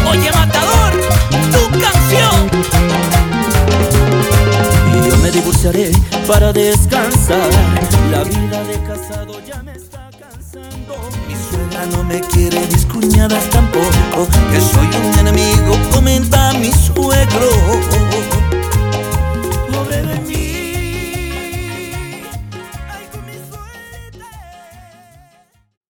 Oye, Matador, tu canción. Y yo me divorciaré para descansar. La vida de casado ya me está cansando. Mi suegra no me quiere, mis cuñadas tampoco. Que soy un enemigo, comenta mi suegro. Pobre de mí.